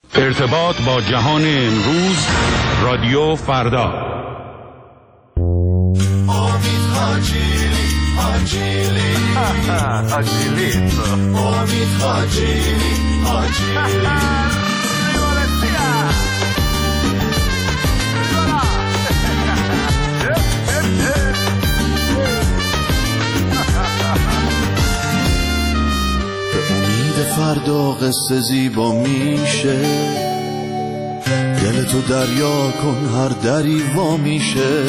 ارتباط با جهان امروز، رادیو فردا. امید حاجیلی امید حاجیلی فردا قصه زیبا میشه، دل تو دریا کن هر دری وا میشه.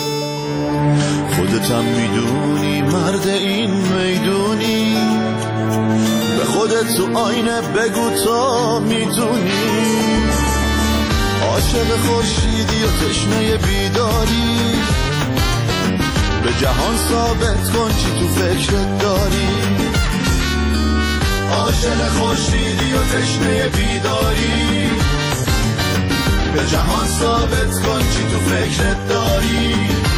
خودتم میدونی مرد این میدونی، به خودت تو آینه بگو تا میدونی. عاشق خورشیدی و تشنه بیداری، به جهان ثابت کن چی تو فکرت داری. عاشق خورشیدی و تشنه بیداری، به جهان ثابت کن چی تو فکرت داری.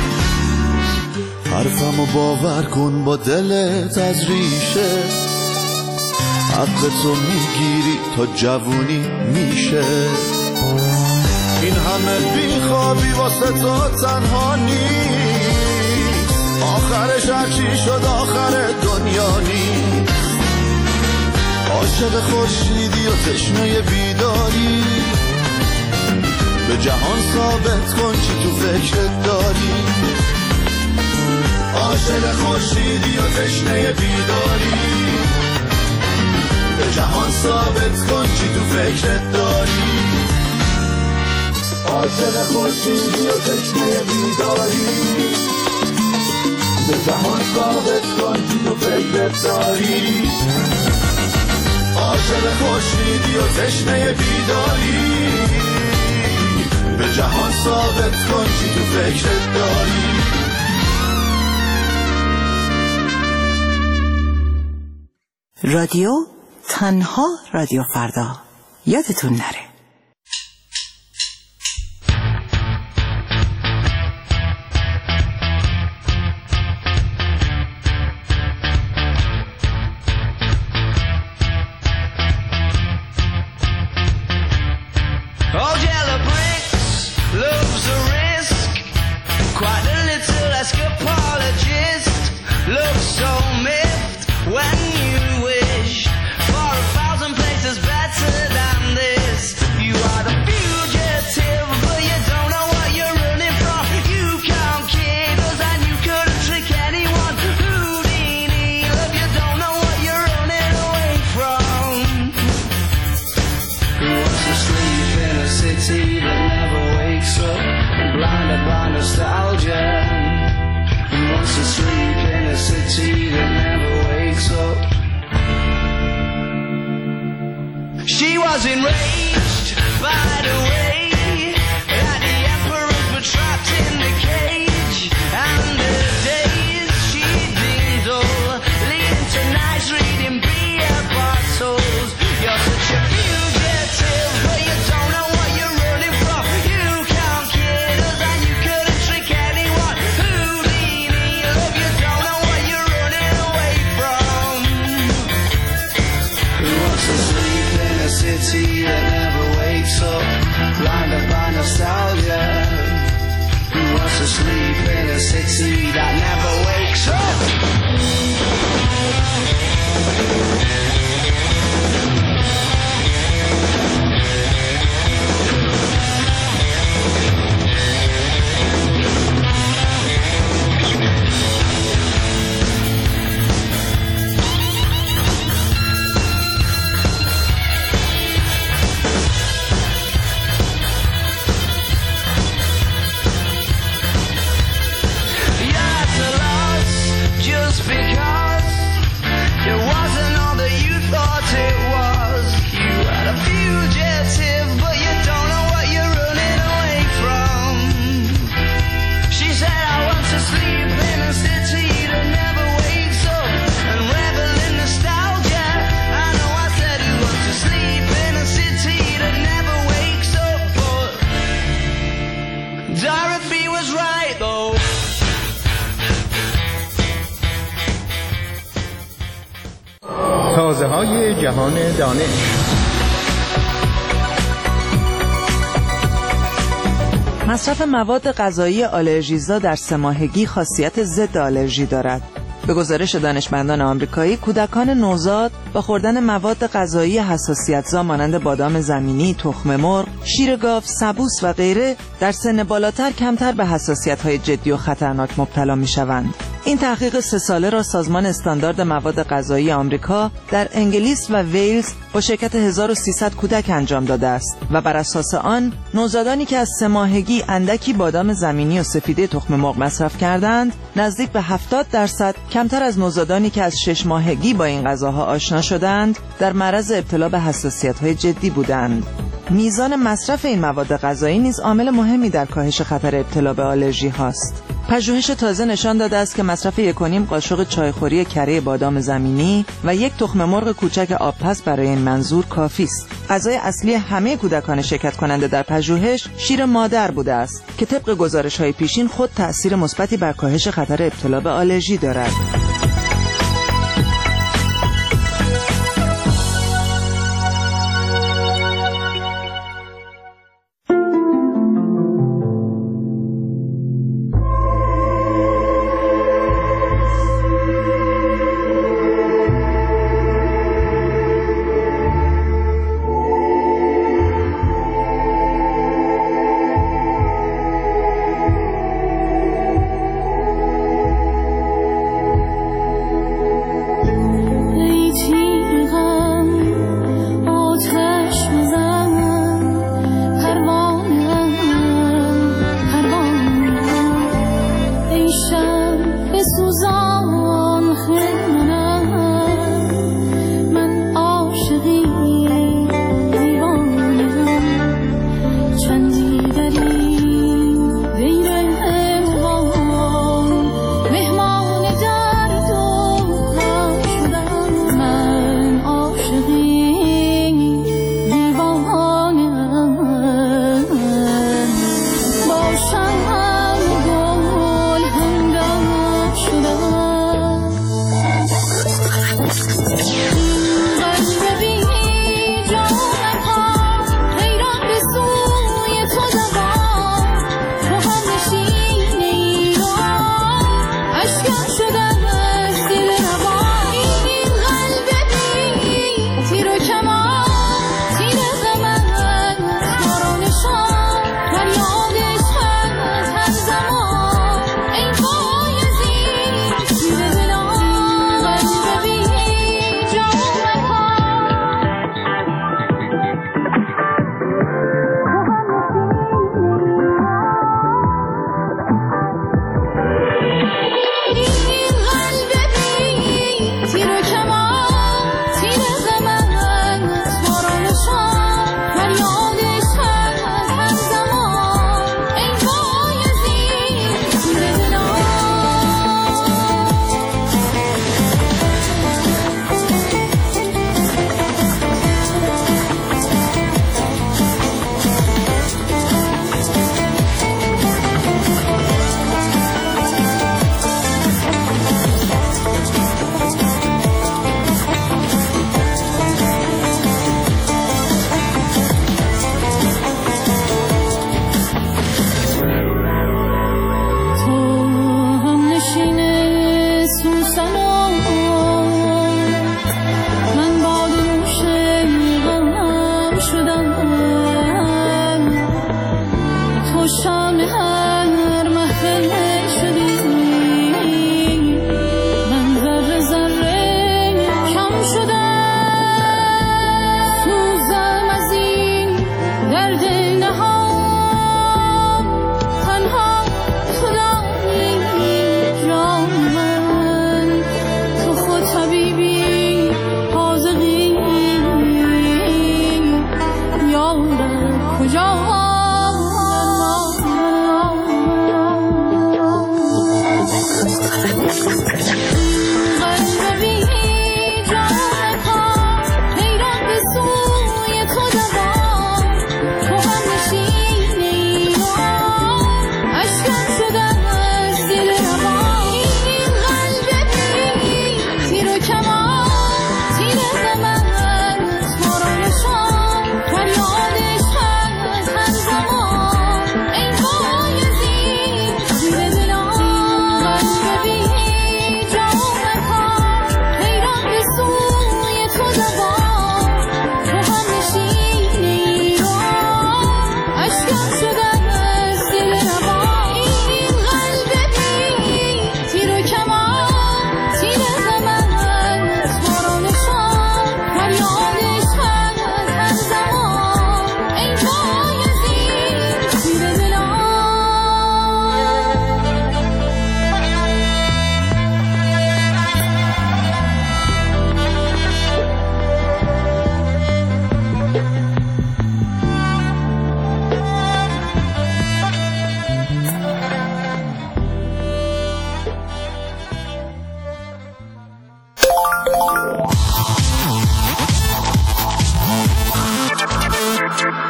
حرفمو باور کن با دلت از ریشه، حق تو میگیری تا جوونی میشه. این همه بیخوابی واسه تو تنها نیست، آخرش هرچی شد آخر دنیا نیست. عاشق خورشیدی و تشنه بیداری، به جهان ثابت کن چی تو فکرت داری. عاشق خورشیدی و تشنه بیداری، به جهان ثابت کن چی تو فکرت داری. عاشق خورشیدی و تشنه بیداری، به جهان ثابت کن چی تو فکرت داری. عاشق خورشیدی و تشنه بیداری، به جهان ثابت کن چی تو فکرت داری. رادیو تنها رادیو فردا، یادتون نره. She was enraged by the way that the emperors were trapped in the cage, and the days she deemed dull, leading to nights reading beer bottles. You're such a fugitive, but you don't know what you're running from. You can't kid us and you couldn't trick anyone. Houdini, love, you don't know what you're running away from. Who wants to sleep in a city that never wakes up, blinded by nostalgia? Who wants to sleep in a city that never wakes up? Just because it wasn't all that you thought it was. You are a fugitive, but you don't know what you're running away from. She said, I want to sleep in a city that never wakes up and revel in nostalgia. I know I said you want to sleep in a city that never wakes up, but Dorothy was right though. تازه‌های جهان دانش. مصرف مواد غذایی آلرژیزا در 3 ماهگی خاصیت ضد آلرژی دارد. به گزارش دانشمندان آمریکایی، کودکان نوزاد با خوردن مواد غذایی حساسیت‌زا مانند بادام زمینی، تخم مرغ، شیر گاو، سبوس و غیره در سن بالاتر کمتر به حساسیت‌های جدی و خطرناک مبتلا می‌شوند. این تحقیق 3 ساله را سازمان استاندارد مواد غذایی آمریکا در انگلیس و ویلز با شرکت 1300 کودک انجام داده است و بر اساس آن نوزادانی که از 3 ماهگی اندکی بادام زمینی و سفیده تخم مرغ مصرف کردند نزدیک به 70% کمتر از نوزادانی که از 6 ماهگی با این غذاها آشنا شدند در معرض ابتلا به حساسیت‌های جدی بودند. میزان مصرف این مواد غذایی نیز عامل مهمی در کاهش خطر ابتلا به آلرژی هاست. پژوهش تازه نشان داده است که مصرف 1.5 قاشق چایخوری کره بادام زمینی و 1 تخم مرغ کوچک آبپز برای این منظور کافی است. غذای اصلی همه کودکان شرکت کننده در پژوهش شیر مادر بوده است که طبق گزارش‌های پیشین خود تأثیر مثبتی بر کاهش خطر ابتلا به آلرژی دارد.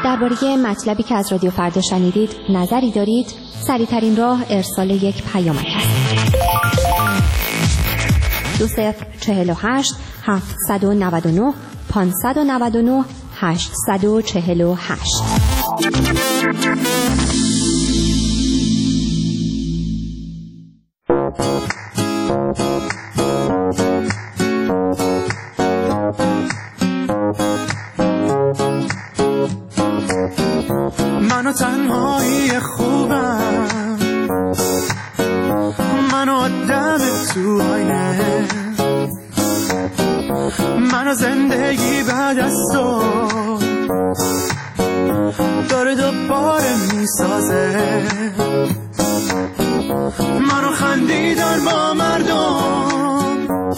درباره مطلبی که از رادیو فردا شنیدید نظری دارید؟ سریع‌ترین راه ارسال یک پیامک است. 2048 799 599 848. منو تنهایی خوبم، منو آدم تو آینه، منو زندگی بعد از تو داره دوباره میسازه، منو خندیدن با مردم،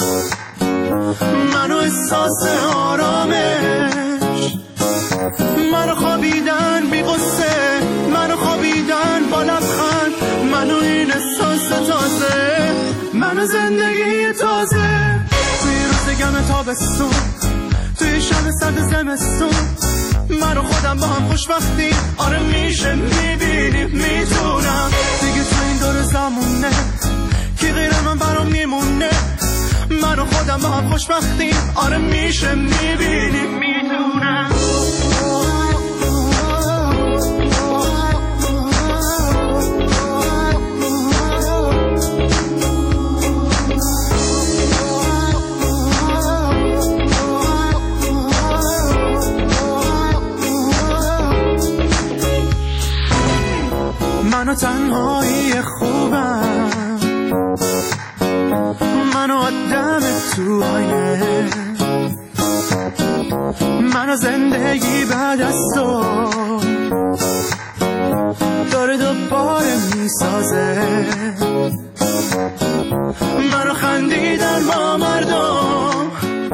منو احساس آرامش، منو خوابیدن بی غصه، منو خوابیدن با لبخند، منو این احساس تازه، منو زندگی تازه. توی روز گم تابستون، توی شب سرد زمستون، منو خودم با هم خوشبختی، آره میشه میبینیم میتونم دیگه تو این دور زمونه کی غیر من برام میمونه، منو خودم با هم خوشبختی، آره میشه میبینیم میتونم. منو تنهایی خوبم، منو آدم تو آینه، منو زندگی بعد از تو داره دوباره میسازه، منو خندیدن با مردم،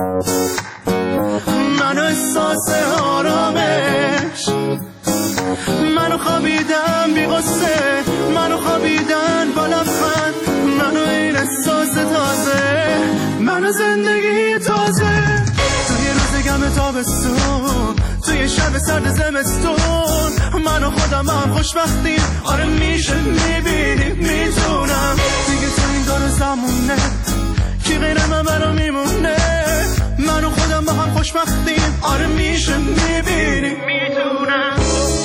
منو احساس آرامش، منو خوابیدن بی غصه، منو خوابیدن با لبخند، منو این احساس تازه، منو زندگی تازه. توی روز گم تابستون، توی شب سرد زمستون، منو خودم با هم خوشبختیم، آره میشه میبینیم میتونم دیگه تو این دور زمونه کی غیر من برام میمونه، منو خودم با هم خوشبختیم، آره میشه میبینیم میتونم.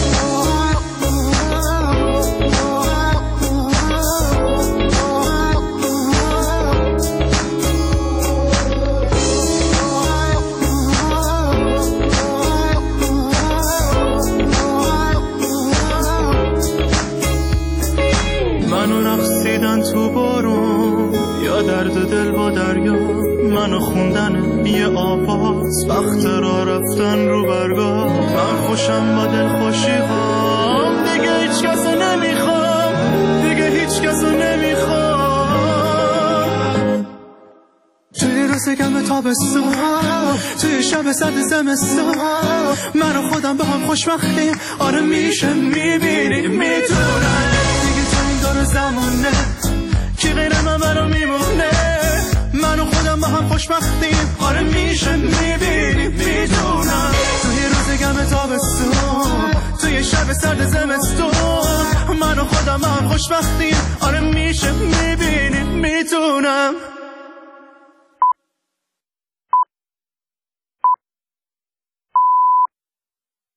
تو بارون یا درد دل با دریا، منو خوندن یه آواز، وقت را رفتن رو برگاه، من خوشم با دل خوشی هام، دیگه هیچ کسو نمیخوام، دیگه هیچ کسو نمیخوام. توی روز گم تابستون، توی شب سرد زمستون، منو خودم با هم خوشبختیم، آره میشه میبینیم میتونم دیگه تو این دور زمونه کی غیر من برام میمونه، منو خودم با هم خوشبختیم، آره میشه میبینیم میتونم توی روز گم تابستون، توی شب سرد زمستون، منو خودم با هم خوشبختیم، آره میشه میبینیم میتونم.